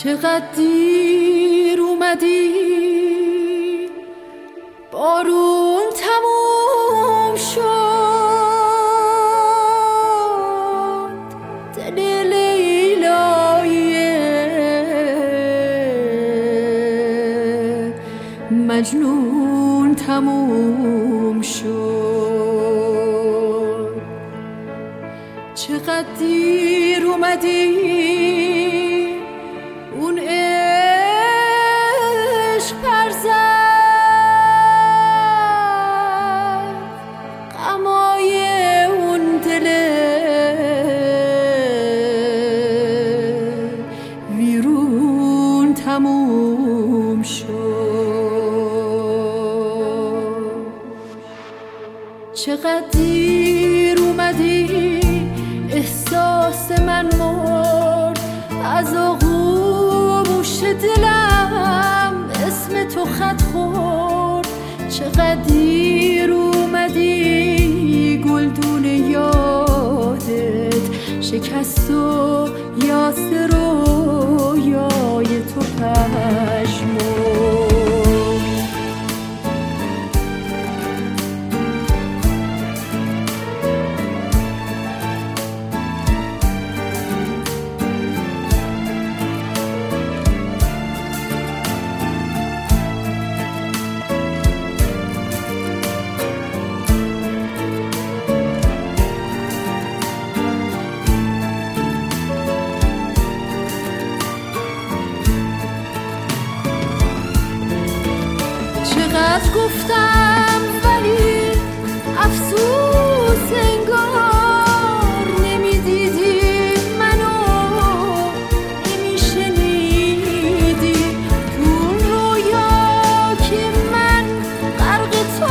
چقدر دیر اومدی، بارون تموم شد، دل لیلای مجنون تموم شد. چقدر دیر اومدی، اون عشق پر زد، غمای اون دل ویرون تموم شد. چقدر دیر اومدی، احساس من مرد از آغوش دلم، اسم تو خط خورد. چقدر دیر اومدی، گلدون یادت شکست و یاسر رویای تو پژمرد. چقدر گفتم ولی افسوس انگار نمیدیدی منو، نمیشنیدی تو رویا که من غرق تو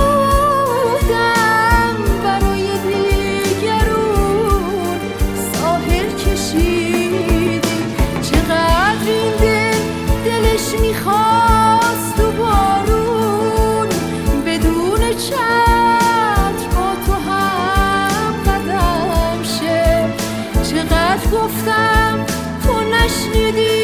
بودم، برای دیگرون ساحل کشیدی. چقدر این دلش میخواست تو بارون بدون چتر با تو هم قدم شه. چقدر گفتم تو نشنیدی،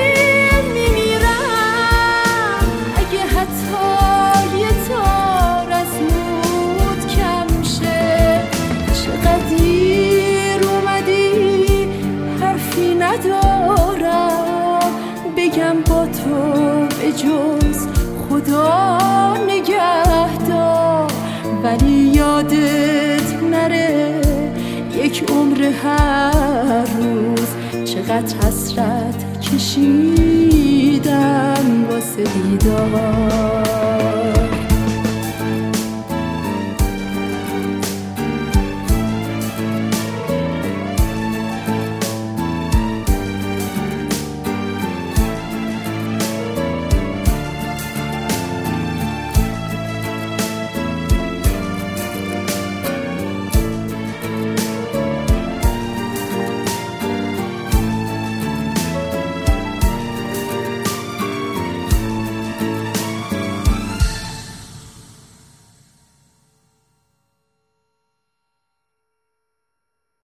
میمیرم اگه حتی یه تار از مود کم شه. چقدر دیر اومدی، حرفی ندارم بگم با تو به جز خدا نگهدار، ولی یادت نره یک عمر هر روز چقدر حسرت کشیدم واسه دیدار.